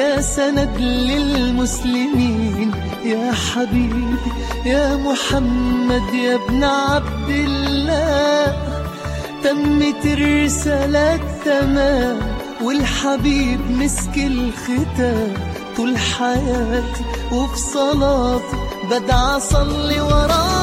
يا سند للمسلمين، يا حبيبي يا محمد يا ابن عبد الله. تمت الرسالة تمام والحبيب مسك الختام، طول حياتي وفي صلاتي بدعى أصلي وراه.